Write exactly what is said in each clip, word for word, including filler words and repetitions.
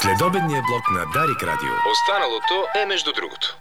Следобедния блок на Дарик Радио. Останалото е между другото.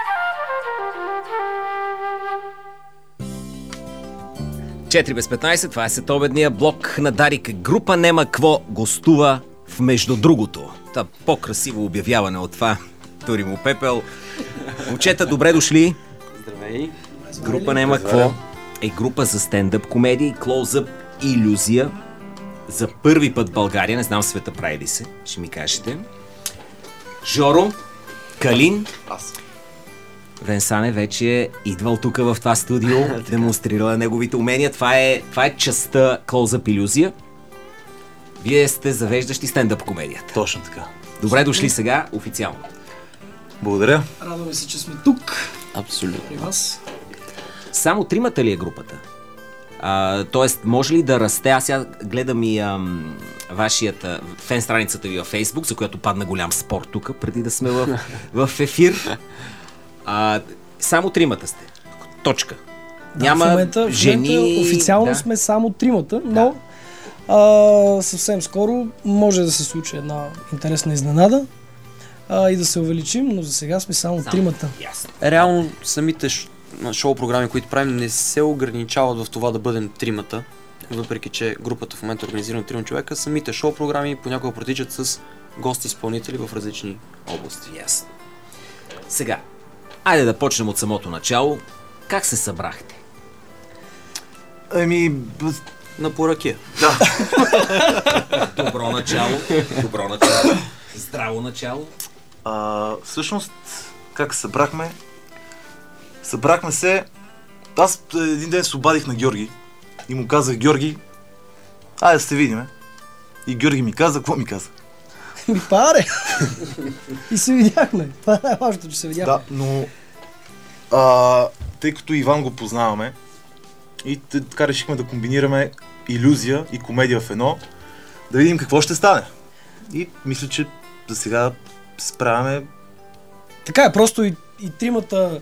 четири без петнайсет, това е следобедния блок на Дарик. Група Нема Кво гостува в между другото. Та по-красиво обявяване от това. Тури му пепел. Момчета, добре дошли. Здравей. Група Нема Кво е група за стендъп комедии, клоузъп, илюзия. За първи път в България, не знам света прави ли се, ще ми кажете. Жоро, Калин. Аз. Венсане вече е идвал тук в това студио, демонстрирала неговите умения. Това е, това е частта клоузъп илюзия. Вие сте завеждащи стендъп комедията. Точно така. Добре дошли сега, официално. Благодаря. Радваме се, че сме тук. Абсолютно. При вас. Само тримата ли е групата? А, тоест, може ли да расте? Аз сега гледам и ам, вашията фен страницата ви във Фейсбук, за която падна голям спор тук, преди да сме в, в ефир. А, само тримата сте. Точка. Да, Няма в момента, жени. В момента официално да. сме само тримата, но Да. а, съвсем скоро може да се случи една интересна изненада а, и да се увеличим, но за сега сме само, само. тримата. Ясно. Реално самите ш... шоу програми, които правим, не се ограничават в това да бъдем тримата. Въпреки че групата в момента е организирана от трима човека, самите шоу програми понякога протичат с гости-изпълнители в различни области. Ясно. Сега, айде да почнем от самото начало. Как се събрахте? Еми, На поръкия. Добро начало. Добро начало. Здраво начало. а, всъщност, как се събрахме? Събрахме се... Аз един ден се обадих на Георги и му казах: Георги, айде да се видиме. И Георги ми каза, какво ми каза? Ми паре! И се видяхме. Това е най-важното, че се видяхме. Да, но... А, тъй като Иван го познаваме и т- така решихме да комбинираме илюзия и комедия в едно, да видим какво ще стане. И мисля, че за сега се справяме. Така е, просто и, и тримата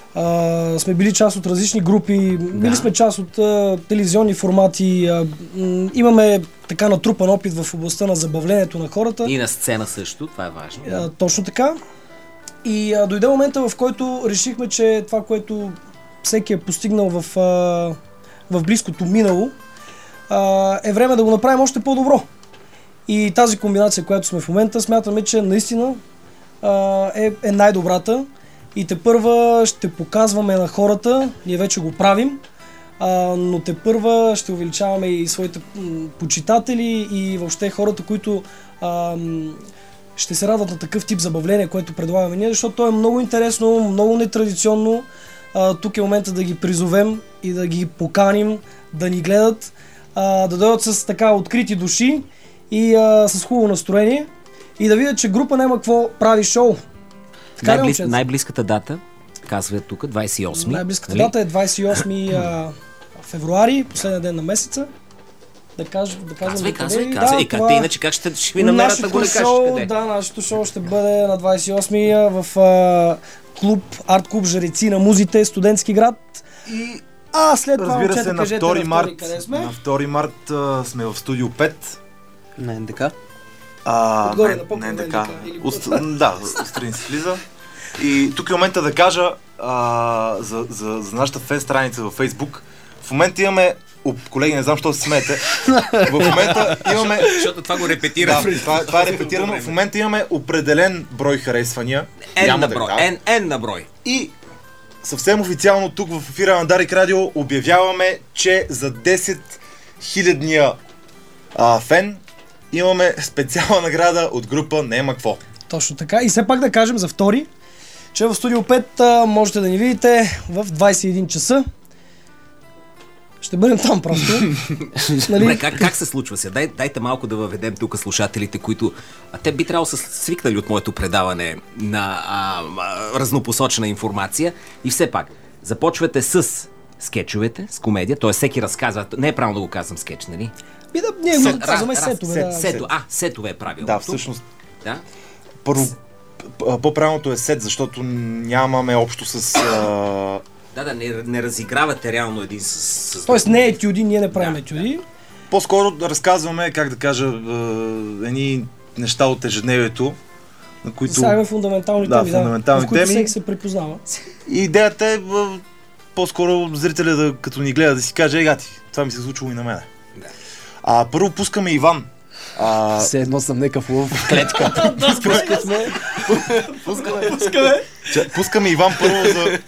а, сме били част от различни групи, били сме част от а, телевизионни формати, а, м, имаме така натрупан опит в областта на забавлението на хората. И на сцена също, това е важно. А, точно така. И а, дойде момента, в който решихме, че това, което всеки е постигнал в, а, в близкото минало, а, е време да го направим още по-добро. И тази комбинация, която сме в момента, смятаме, че наистина а, е, е най-добрата. И тепърва ще показваме на хората, ние вече го правим, а, но тепърва ще увеличаваме и своите м, почитатели и въобще хората, които а, м, ще се радват на такъв тип забавление, което предлагаме ние, защото то е много интересно, много нетрадиционно. А, тук е момента да ги призовем и да ги поканим да ни гледат, а, да дойдат с така открити души и а, с хубаво настроение и да видят, че група Нема Кво прави шоу. Така ли, Най-близ, момчета? най-близката дата, казва тук, двайсет и осми. Най-близката нали? дата е двайсет и осми а, февруари, последния ден на месеца. Да кажем, да кажем Казвай, до казвай, къде. казвай. Да, И как това- те иначе как ще, ще ви намерят да го не кажеш шоу, къде? Да, нашето шоу ще бъде на двайсет и осми в а, клуб, арт-клуб Жреци на музите, студентски град. И А след това, разбира момчета, се, на кажете втори на март, къде сме. на втори март а, сме в студио пет. На НДК. А, Отгоре не, на по-към не, НДК, така. или Уст, да, отстрани се влиза. И тук е момента да кажа а, за, за, за нашата фен страница във Фейсбук. В момента имаме... О, колеги, не знам, защо се смеете. В момента имаме... Защото това го репетира. Да, това, това е репетирано. В момента имаме определен брой харесвания. N Няма на да- брой. да. N, N на брой. И съвсем официално тук в ефира на Дарик Радио обявяваме, че за десет хилядния а, фен имаме специална награда от група Нема Кво. Точно така. И все пак да кажем за втори, че в студио пет а, можете да ни видите в двайсет и един часа. Ще бъдем там просто. Добре, нали? как, как се случва сега? Дай, дайте малко да въведем тук слушателите, които... А те би трябвало да са свикнали от моето предаване на а, а, разнопосочна информация. И все пак, започвате с скетчовете, с комедия, т.е. всеки разказва. Не е правилно да го казвам скетч, нали? И да, ние Сет- го казваме раз- сетове. сет- да. сето. А, сетове е правилно. Да, всъщност Да? първо п- по-правилното е сет, защото нямаме общо с... А... Да, да, не, не разигравате реално един с... с Тоест не е етюди, ние не правим Да, етюди. По-скоро да разказваме, как да кажа, а, едни неща от ежедневието, на които... Засягаме фундаментални да, теми, фундаментални да, в които теми. всеки се припознава. И идеята е в... по-скоро зрителя, да, като ни гледа, да си каже, егати, това ми се случило и на мене. Да. А първо пускаме Иван. А... Все едно съм некъв лъв в клетка. Пускаме. Пускаме. Че, пускаме Иван първо за...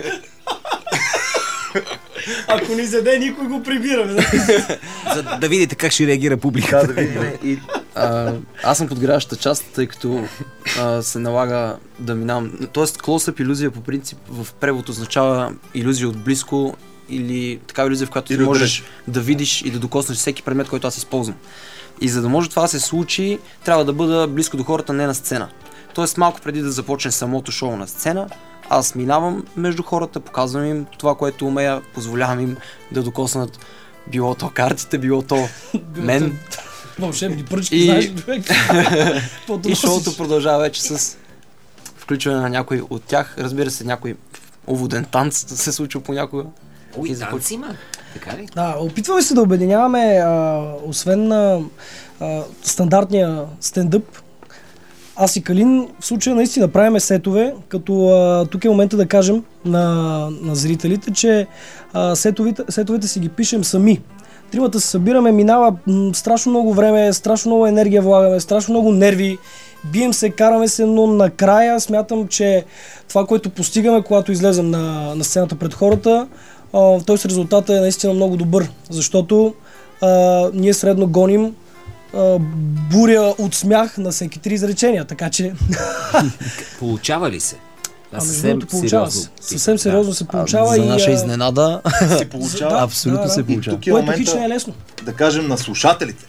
Ако ни заде, никой го прибира. За да видите как ще реагира публиката. Да, да видим. И... А, аз съм подгряващата част, тъй като а, се налага да минавам. Тоест, close-up илюзия по принцип в превод означава илюзия от близко или такава илюзия, в която ти можеш да видиш и да докоснеш всеки предмет, който аз използвам. И за да може това да се случи, трябва да бъда близко до хората, не на сцена. Тоест, малко преди да започне самото шоу на сцена, аз минавам между хората, показвам им това, което умея, позволявам им да докоснат било то картите, било то мен. Вълшебни пръчки, И- знаеш, човек. И шоуто продължава вече с включване на някой от тях. Разбира се, някой уводен танц да се случва понякога. Ой, И започва. танци има. Така ли? Да, опитваме се да обединяваме, а, освен на а, стандартния стендъп, аз и Калин в случая наистина правиме сетове, като а, тук е момента да кажем на, на зрителите, че а, сетовите, сетовете си ги пишем сами. Тримата се събираме, минава м, страшно много време, страшно много енергия влагаме, страшно много нерви, бием се, караме се, но накрая смятам, че това, което постигаме, когато излезем на, на сцената пред хората, а, той с резултата е наистина много добър, защото а, ние средно гоним а, буря от смях на всеки три изречения, така че Получава ли се? а, между другото, получава се. Съвсем сериозно се А, получава за и наша а, изненада, се получава. Да, абсолютно да, се да. получава. Тук е което хич не е момента лесно. да кажем на слушателите.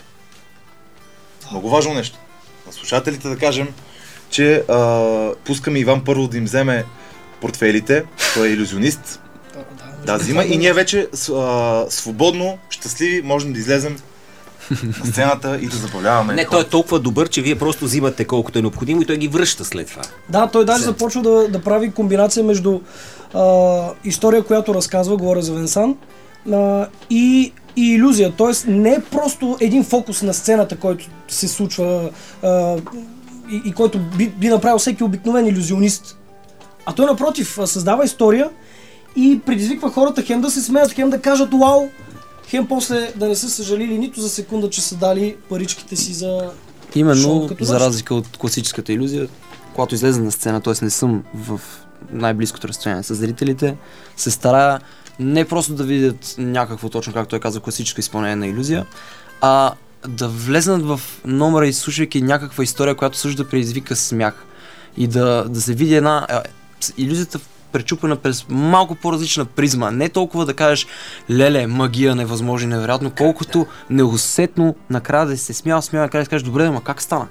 Много важно нещо. На слушателите да кажем, че а, пускаме Иван първо да им вземе портфейлите. Той е илюзионист. Да, взима и ние вече с- а, свободно, щастливи, можем да излезем на сцената и да забавляваме. Не, той е толкова добър, че вие просто взимате колкото е необходимо и той ги връща след това. Да, той даже След. започва да, да прави комбинация между а, история, която разказва, говоря за Венсан, а, и, и илюзия. Тоест не е просто един фокус на сцената, който се случва а, и, и който би, би направил всеки обикновен илюзионист. А той напротив създава история и предизвиква хората хем да се смеят, хем да кажат уау, хем после да не са съжалили нито за секунда, че са дали паричките си за шоу Именно, като за нашето. разлика от класическата илюзия, когато излезе на сцена, т.е. не съм в най-близкото разстояние с зрителите, се старая не просто да видят някакво точно, както той каза, класическо изпълнение на илюзия, а да влезнат в номера, изслушвайки някаква история, която също да предизвика смях. И да, да се види една е, илюзията пречупена през малко по-различна призма. Не толкова да кажеш леле, магия, невъзможно, невероятно, колкото неусетно накрая да се смял, смял, накрая да кажеш, добре, ама как стана?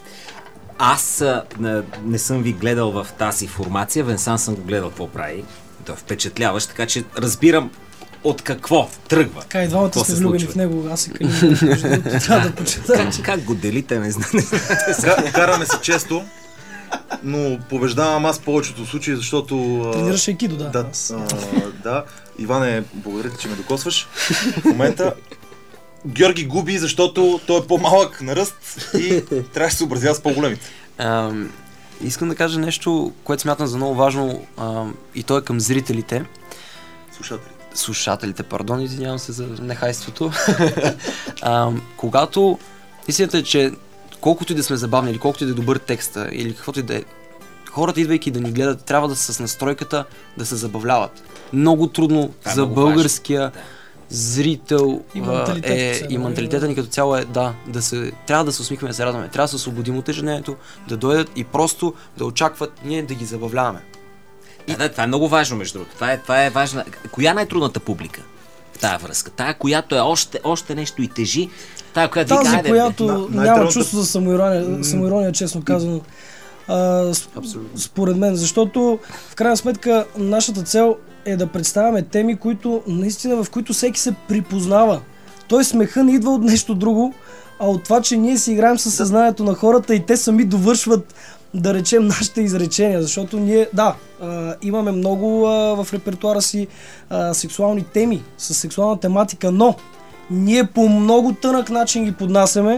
Аз а, не, не съм ви гледал в тази формация, Венсан съм го гледал какво прави. Той е впечатляващ, така че разбирам от какво тръгва. Така и двамата Какво сме се влюбени случва? в него, аз и Калин. Между другото, трябва да почитам. Как, как го делите, не знам. Не знам. Ка- Караме се често, но побеждавам аз в повечето случаи, защото... а, Тренираш айкидо, да. Да, Аз- а, да. Иване, благодаря ти, че ме докосваш. В момента Георги губи, защото той е по-малък на ръст и трябва да се съобразява с по-големите. Ам, искам да кажа нещо, което смятам за много важно ам, и то е към зрителите. Слушатели. Слушателите, пардон, извинявам се за нехайството. Ам, когато истината е, че колкото и да сме забавни, или колкото и да е добър текста, или каквото и да е, хората, идвайки да ни гледат, трябва да са с настройката да се забавляват. Много трудно Това е за много българския важно. Да. зрител И а, менталитет, е, все и едно, менталитета ни като цяло е да, да се, трябва да се усмихваме, да се радваме, трябва да се освободим от ежедневието, да дойдат и просто да очакват ние да ги забавляваме. Да, да, това е много важно, между другото. Това е, това е важна. Коя е най-трудната публика в тази връзка? Тая, която е още, още нещо и тежи. Тая, която Тази, вика, айде, която на- няма най-трудната- чувство за самоирония, самоирония честно казано. А, с- Абсолютно. според мен, защото в крайна сметка нашата цел е да представяме теми, които наистина в които всеки се припознава. Той смеха не идва от нещо друго, а от това, че ние си играем със съзнанието на хората и те сами довършват, да речем, нашите изречения, защото ние, да, а, имаме много а, в репертуара си а, сексуални теми с сексуална тематика, но ние по много тънък начин ги поднасяме,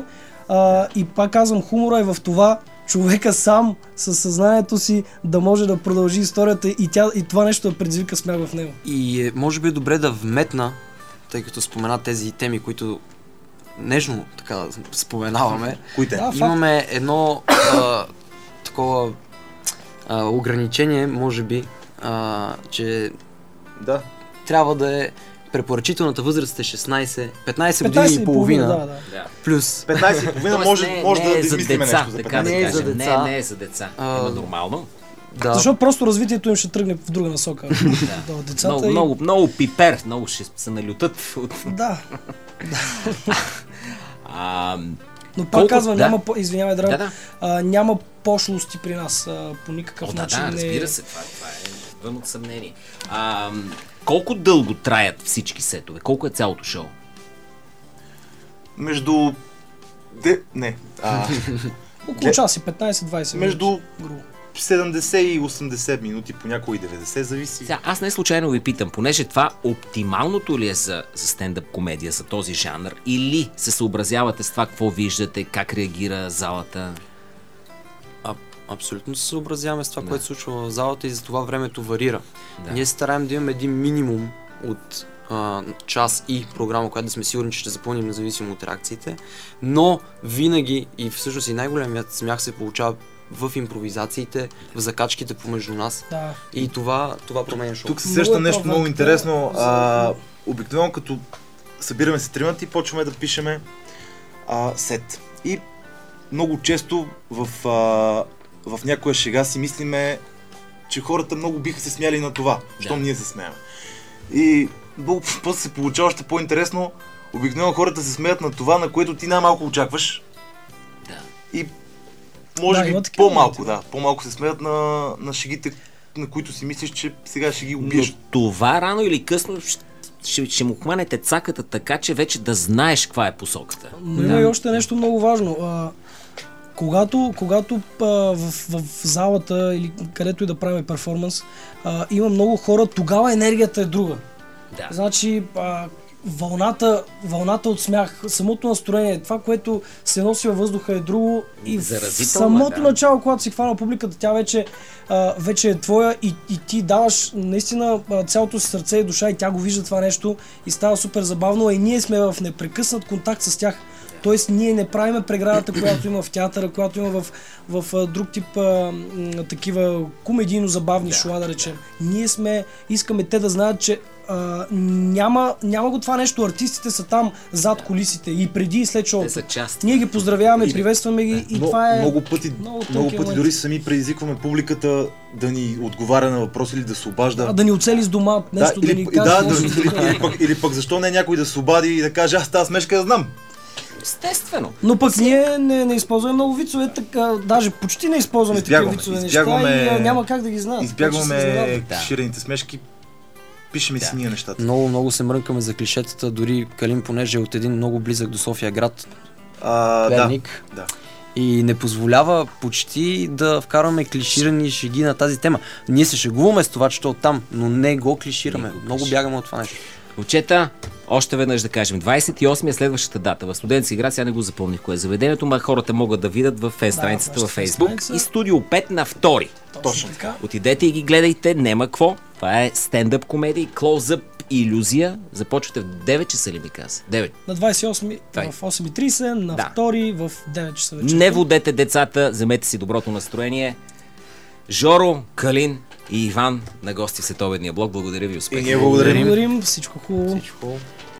А, и пак казвам, хумора е в това човека сам със съзнанието си да може да продължи историята и, тя, и това нещо да предизвика смях в него. И е, може би е добре да вметна, тъй като спомена тези теми, които нежно така споменаваме. Кои те? Да, факт. Имаме едно а, такова а, ограничение, може би, а, че Да. трябва да е препоръчителната възраст е шестнайсет, петнайсет години и половина, да, да. Да. плюс. петнайсет и половина Тоест, може, не, може не да е за измислиме деца, нещо за така да Не е петнайсет. за кажем. деца. Не, не е за деца. А, Ема нормално. Да. Защото просто развитието им ще тръгне в друга насока. Да, от децата Много, и... много, много пипер, много ще се налютат. От... Да. А, Но пак Колко- казвам, да. няма, по- извинявай, Драго, да, да. а, няма пошлости при нас а, по никакъв О, да, начин. да, не- разбира се, това, това е вън от съмнение. А, колко дълго траят всички сетове? Колко е цялото шоу? Между... Де... Не. А, Около час и петнайсет-двайсет минути. между грубо. седемдесет и осемдесет минути, понякога и деветдесет, зависи. Сега, аз не случайно ви питам, понеже това оптималното ли е за, за стендъп комедия, за този жанр, или се съобразявате с това, какво виждате, как реагира залата? А, абсолютно се съобразяваме с това, Да. което се случва в залата и за това времето варира. Да. Ние се стараем да имаме един минимум от а, час и програма, която да сме сигурни, че ще запълним независимо от реакциите, но винаги и всъщност и най-големият смях се получава в импровизациите, в закачките помежду нас Да. и това, това променя шоу. Тук се Много среща е нещо правда. много интересно. Да, А, за- обикновено като събираме се тримата и почваме да пишеме а, сет. И много често в, а, в някоя шега си мислиме, че хората много биха се смяли на това, щом ние се смеем. И много после се получава още по-интересно. Обикновено хората се смеят на това, на което ти най-малко очакваш. Да. И може Да, би има такива по-малко, моменти, да. По-малко се смеят на, на шегите, на които си мислиш, че сега ще ги убиеш. Но това рано или късно ще, ще, ще му хванете цаката така, че вече да знаеш каква е посоката. Но има и още нещо много важно. А, когато когато а, в, в залата или където и да правим перформанс, а, има много хора, тогава енергията е друга. Да. Значи а, вълната, вълната от смях, самото настроение, това, което се носи във въздуха е друго и в Заразително е, самото да. начало, когато си хвана публиката, тя вече, а, вече е твоя и, и ти даваш наистина а, цялото си сърце и душа и тя го вижда това нещо и става супер забавно, а и ние сме в непрекъснат контакт с тях. Тоест ние не правиме преградата, която има в театъра, която има в, в, а, друг тип а, м, такива комедийно-забавни шоа, да речем. Ние сме, искаме те да знаят, че а, няма, няма го това нещо, артистите са там зад колисите и преди и след Те шоуто. са част. Ние ги поздравяваме, приветстваме ги и Но, това е... много пъти, много много, тънкия пъти момент. дори сами предизвикваме публиката да ни отговаря на въпроси или да се обажда. А, да ни оцели с дома, нещо да, или, ни и каже. да, може да, да или, стане. или, пък, или пък защо не някой да се обади и да каже, аз тази смешка я знам. Естествено. Но пък ние не, не използваме много вицове, така, даже почти не използваме такива Избягваме, вицове избягваме- неща и а, няма как да ги знаят. Избягваме Да. ширените смешки, пишеме си ние нещата. Много, много се мрънкаме за клишетата, дори Калин, понеже е от един много близък до София град, А, да, Перник, да. и не позволява почти да вкарваме клиширани шеги на тази тема. Ние се шегуваме с това, че то е оттам, но не го клишираме. Не го Много клишираме. бягаме от това нещо. Момчета, още веднъж да кажем, двайсет и осми е следващата дата. В Студентски град, сега не го запомних кое е заведението, но хората могат да видят в фен страницата нашата във фен Фейсбук страница. и Студио пет на втори. Точно така. Отидете и ги гледайте, нема какво. Това е стендъп комедия, клоузъп, илюзия. Започвате в девет часа ли ми каза? девет. На двайсет и осми Тай. в осем и трийсет, на Да. втори в девет часа вечерта. Не водете децата, вземете си доброто настроение. Жоро, Калин и Иван на гости в Световедния блог. Благодаря ви, успех. И ние благодарим. Благодарим, всичко хубаво. Всичко.